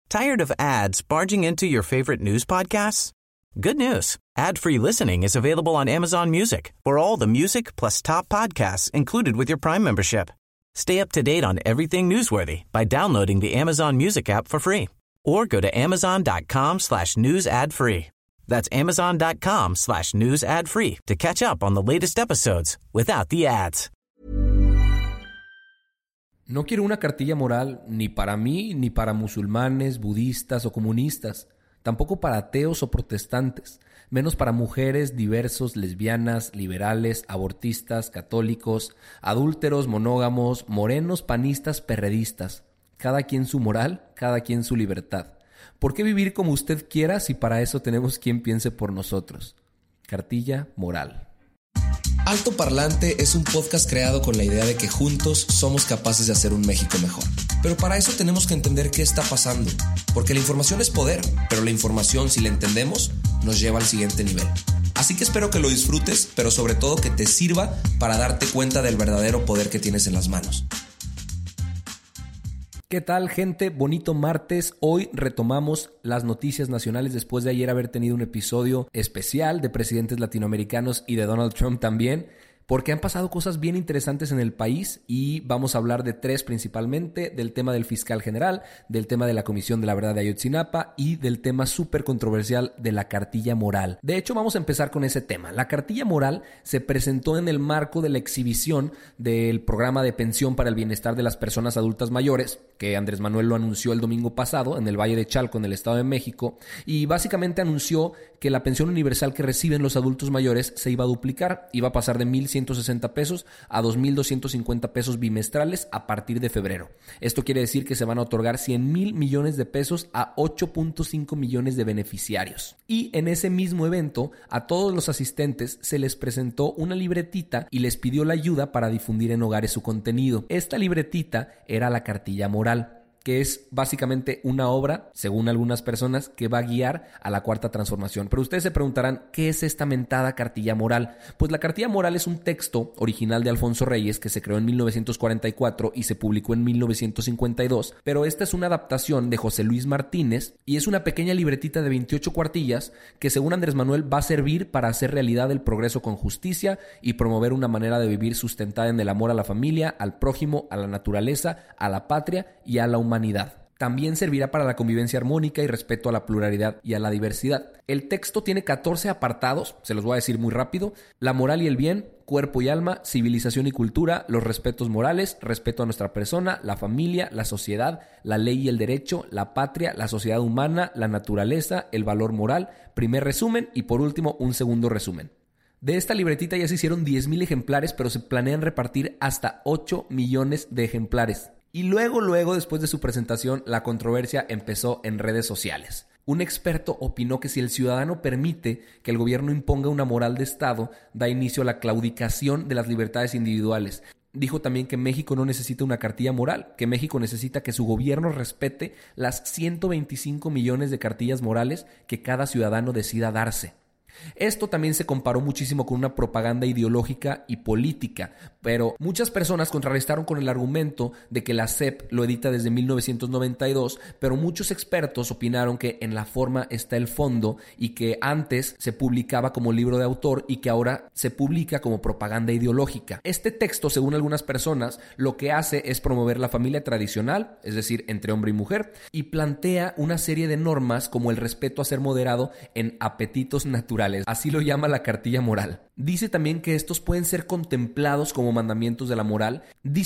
Tired of ads barging into your favorite news podcasts? Good news. Ad-free listening is available on Amazon Music for all the music plus top podcasts included with your Prime membership. Stay up to date on everything newsworthy by downloading the Amazon Music app for free or go to amazon.com/news ad free. That's amazon.com/news ad free to catch up on the latest episodes without the ads. No quiero una cartilla moral ni para mí, ni para musulmanes, budistas o comunistas, tampoco para ateos o protestantes, menos para mujeres, diversos, lesbianas, liberales, abortistas, católicos, adúlteros, monógamos, morenos, panistas, perredistas. Cada quien su moral, cada quien su libertad. ¿Por qué vivir como usted quiera si para eso tenemos quien piense por nosotros? Cartilla moral. Alto Parlante es un podcast creado con la idea de que juntos somos capaces de hacer un México mejor. Pero para eso tenemos que entender qué está pasando. Porque la información es poder, pero la información, si la entendemos, nos lleva al siguiente nivel. Así que espero que lo disfrutes, pero sobre todo que te sirva para darte cuenta del verdadero poder que tienes en las manos. ¿Qué tal, gente? Bonito martes. Hoy retomamos las noticias nacionales después de ayer haber tenido un episodio especial de presidentes latinoamericanos y de Donald Trump también, porque han pasado cosas bien interesantes en el país y vamos a hablar de tres principalmente: del tema del fiscal general, del tema de la Comisión de la Verdad de Ayotzinapa y del tema súper controversial de la cartilla moral. De hecho, vamos a empezar con ese tema. La cartilla moral se presentó en el marco de la exhibición del programa de pensión para el bienestar de las personas adultas mayores, que Andrés Manuel lo anunció el domingo pasado en el Valle de Chalco, en el Estado de México, y básicamente anunció que la pensión universal que reciben los adultos mayores se iba a duplicar, iba a pasar de 1,160 pesos a 2,250 pesos bimestrales a partir de febrero. Esto quiere decir que se van a otorgar 100,000 millones de pesos a 8.5 millones de beneficiarios. Y en ese mismo evento, a todos los asistentes se les presentó una libretita y les pidió la ayuda para difundir en hogares su contenido. Esta libretita era la cartilla moral, que es básicamente una obra, según algunas personas, que va a guiar a la cuarta transformación. Pero ustedes se preguntarán, ¿qué es esta mentada cartilla moral? Pues la cartilla moral es un texto original de Alfonso Reyes que se creó en 1944 y se publicó en 1952, pero esta es una adaptación de José Luis Martínez y es una pequeña libretita de 28 cuartillas que, según Andrés Manuel, va a servir para hacer realidad el progreso con justicia y promover una manera de vivir sustentada en el amor a la familia, al prójimo, a la naturaleza, a la patria y a la humanidad. También servirá para la convivencia armónica y respeto a la pluralidad y a la diversidad. El texto tiene 14 apartados, se los voy a decir muy rápido: la moral y el bien, cuerpo y alma, civilización y cultura, los respetos morales, respeto a nuestra persona, la familia, la sociedad, la ley y el derecho, la patria, la sociedad humana, la naturaleza, el valor moral, primer resumen y por último un segundo resumen. De esta libretita ya se hicieron 10,000 ejemplares, pero se planean repartir hasta 8 millones de ejemplares. Y luego, después de su presentación, la controversia empezó en redes sociales. Un experto opinó que si el ciudadano permite que el gobierno imponga una moral de Estado, da inicio a la claudicación de las libertades individuales. Dijo también que México no necesita una cartilla moral, que México necesita que su gobierno respete las 125 millones de cartillas morales que cada ciudadano decida darse. Esto también se comparó muchísimo con una propaganda ideológica y política, pero muchas personas contrarrestaron con el argumento de que la SEP lo edita desde 1992, pero muchos expertos opinaron que en la forma está el fondo y que antes se publicaba como libro de autor y que ahora se publica como propaganda ideológica. Este texto, según algunas personas, lo que hace es promover la familia tradicional, es decir, entre hombre y mujer, y plantea una serie de normas como el respeto a ser moderado en apetitos naturales. Así lo llama la cartilla moral. Dice también que estos pueden ser contemplados como mandamientos de la moral.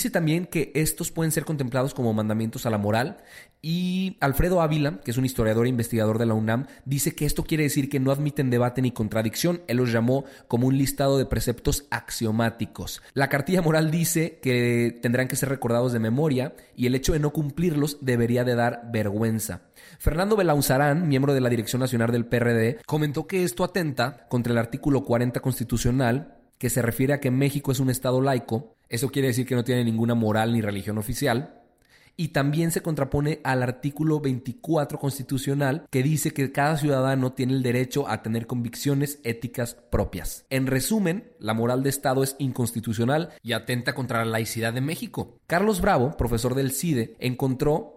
A la moral. Y Alfredo Ávila, que es un historiador e investigador de la UNAM, dice que esto quiere decir que no admiten debate ni contradicción. Él los llamó como un listado de preceptos axiomáticos. La cartilla moral dice que tendrán que ser recordados de memoria y el hecho de no cumplirlos debería de dar vergüenza. Fernando Belauzarán, miembro de la Dirección Nacional del PRD, comentó que esto atenta contra el artículo 40 constitucional, que se refiere a que México es un estado laico. Eso quiere decir que no tiene ninguna moral ni religión oficial. Y también se contrapone al artículo 24 constitucional, que dice que cada ciudadano tiene el derecho a tener convicciones éticas propias. En resumen, la moral de Estado es inconstitucional y atenta contra la laicidad de México. Carlos Bravo, profesor del CIDE, encontró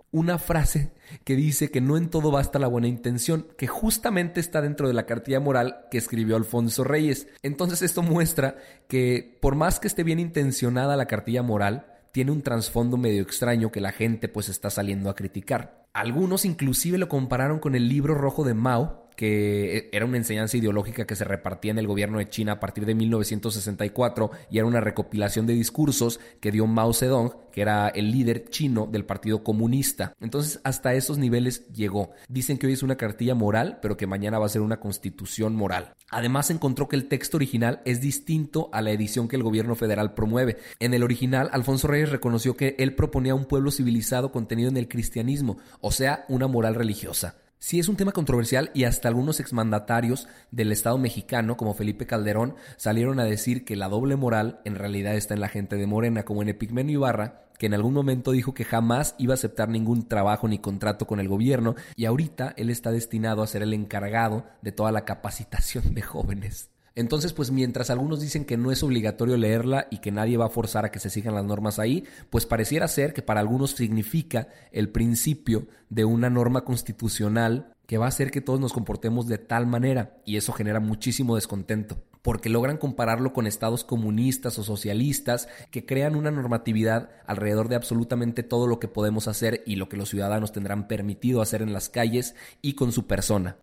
una frase que dice que no en todo basta la buena intención, que justamente está dentro de la cartilla moral que escribió Alfonso Reyes. Entonces esto muestra que por más que esté bien intencionada la cartilla moral, tiene un trasfondo medio extraño que la gente pues está saliendo a criticar. Algunos inclusive lo compararon con el libro rojo de Mao, que era una enseñanza ideológica que se repartía en el gobierno de China a partir de 1964 y era una recopilación de discursos que dio Mao Zedong, que era el líder chino del Partido Comunista. Entonces hasta esos niveles llegó. Dicen que hoy es una cartilla moral, pero que mañana va a ser una constitución moral. Además encontró que el texto original es distinto a la edición que el gobierno federal promueve. En el original, Alfonso Reyes reconoció que él proponía un pueblo civilizado contenido en el cristianismo, o sea, una moral religiosa. Sí es un tema controversial y hasta algunos exmandatarios del Estado mexicano, como Felipe Calderón, salieron a decir que la doble moral en realidad está en la gente de Morena, como en Epigmenio Ibarra, que en algún momento dijo que jamás iba a aceptar ningún trabajo ni contrato con el gobierno y ahorita él está destinado a ser el encargado de toda la capacitación de jóvenes. Entonces, pues mientras algunos dicen que no es obligatorio leerla y que nadie va a forzar a que se sigan las normas ahí, pues pareciera ser que para algunos significa el principio de una norma constitucional que va a hacer que todos nos comportemos de tal manera, y eso genera muchísimo descontento, porque logran compararlo con estados comunistas o socialistas que crean una normatividad alrededor de absolutamente todo lo que podemos hacer y lo que los ciudadanos tendrán permitido hacer en las calles y con su persona.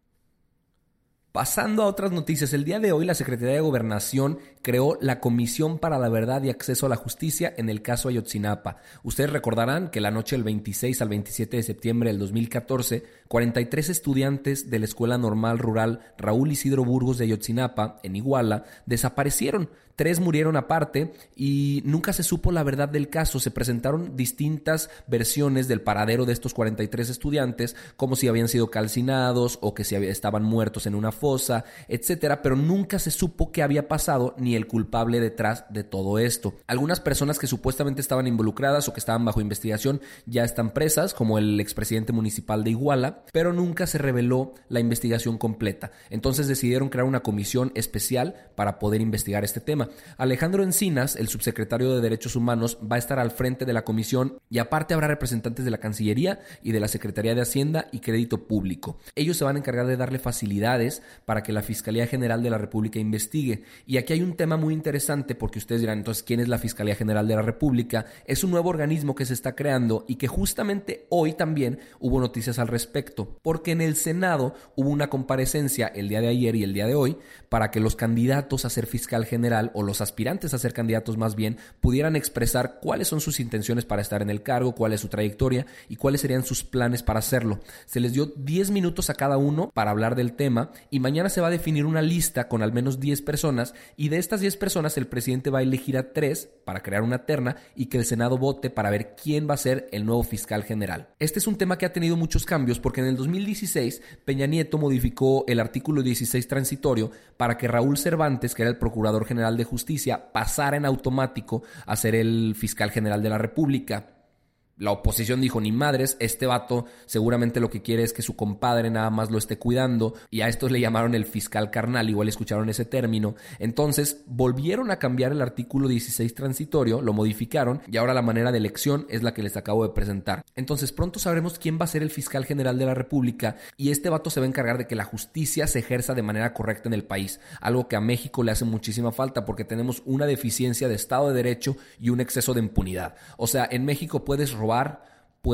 Pasando a otras noticias, el día de hoy la Secretaría de Gobernación creó la Comisión para la Verdad y Acceso a la Justicia en el caso Ayotzinapa. Ustedes recordarán que la noche del 26 al 27 de septiembre del 2014, 43 estudiantes de la Escuela Normal Rural Raúl Isidro Burgos de Ayotzinapa, en Iguala, desaparecieron. 3 murieron aparte y nunca se supo la verdad del caso. Se presentaron distintas versiones del paradero de estos 43 estudiantes, como si habían sido calcinados o que si estaban muertos en una fosa, etcétera, pero nunca se supo qué había pasado ni el culpable detrás de todo esto. Algunas personas que supuestamente estaban involucradas o que estaban bajo investigación ya están presas, como el expresidente municipal de Iguala, pero nunca se reveló la investigación completa. Entonces decidieron crear una comisión especial para poder investigar este tema. Alejandro Encinas, el subsecretario de Derechos Humanos, va a estar al frente de la comisión y aparte habrá representantes de la Cancillería y de la Secretaría de Hacienda y Crédito Público. Ellos se van a encargar de darle facilidades para que la Fiscalía General de la República investigue. Y aquí hay un tema muy interesante porque ustedes dirán, entonces, ¿quién es la Fiscalía General de la República? Es un nuevo organismo que se está creando y que justamente hoy también hubo noticias al respecto, porque en el Senado hubo una comparecencia el día de ayer y el día de hoy para que los candidatos a ser fiscal general o los aspirantes a ser candidatos más bien pudieran expresar cuáles son sus intenciones para estar en el cargo, cuál es su trayectoria y cuáles serían sus planes para hacerlo. Se les dio 10 minutos a cada uno para hablar del tema y mañana se va a definir una lista con al menos 10 personas y de estas 10 personas el presidente va a elegir a 3 para crear una terna y que el Senado vote para ver quién va a ser el nuevo fiscal general. Este es un tema que ha tenido muchos cambios porque en el 2016 Peña Nieto modificó el artículo 16 transitorio para que Raúl Cervantes, que era el procurador general de Justicia, pasara en automático a ser el fiscal general de la República. La oposición dijo, ni madres, este vato seguramente lo que quiere es que su compadre nada más lo esté cuidando, y a estos le llamaron el fiscal carnal, igual escucharon ese término. Entonces volvieron a cambiar el artículo 16 transitorio, lo modificaron y ahora la manera de elección es la que les acabo de presentar. Entonces pronto sabremos quién va a ser el fiscal general de la República y este vato se va a encargar de que la justicia se ejerza de manera correcta en el país, algo que a México le hace muchísima falta porque tenemos una deficiencia de Estado de Derecho y un exceso de impunidad. O sea, en México puedes robar,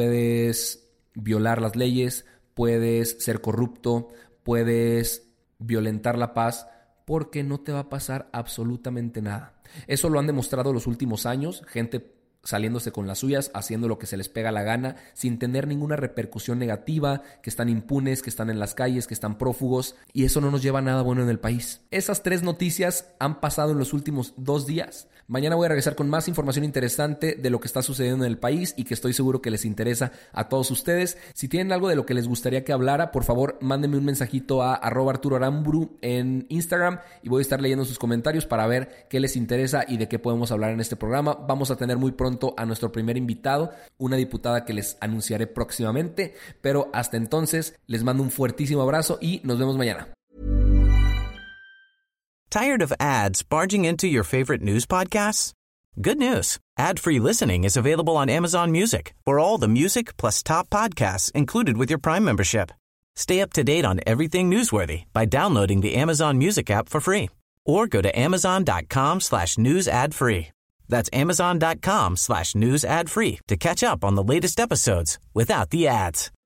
puedes violar las leyes, puedes ser corrupto, puedes violentar la paz, porque no te va a pasar absolutamente nada. Eso lo han demostrado los últimos años, gente saliéndose con las suyas, haciendo lo que se les pega la gana, sin tener ninguna repercusión negativa, que están impunes, que están en las calles, que están prófugos, y eso no nos lleva a nada bueno en el país. Esas 3 noticias han pasado en los últimos 2 días. Mañana voy a regresar con más información interesante de lo que está sucediendo en el país y que estoy seguro que les interesa a todos ustedes. Si tienen algo de lo que les gustaría que hablara, por favor, mándenme un mensajito a @ArturoAramburu en Instagram y voy a estar leyendo sus comentarios para ver qué les interesa y de qué podemos hablar en este programa. Vamos a tener muy pronto a nuestro primer invitado, una diputada que les anunciaré próximamente, pero hasta entonces les mando un fuertísimo abrazo y nos vemos mañana. Tired of ads barging into your favorite news podcasts? Good news. Ad-free listening is available on Amazon Music for all the music plus top podcasts included with your Prime membership. Stay up to date on everything newsworthy by downloading the Amazon Music app for free or go to amazon.com/news ad free. That's amazon.com/news ad free to catch up on the latest episodes without the ads.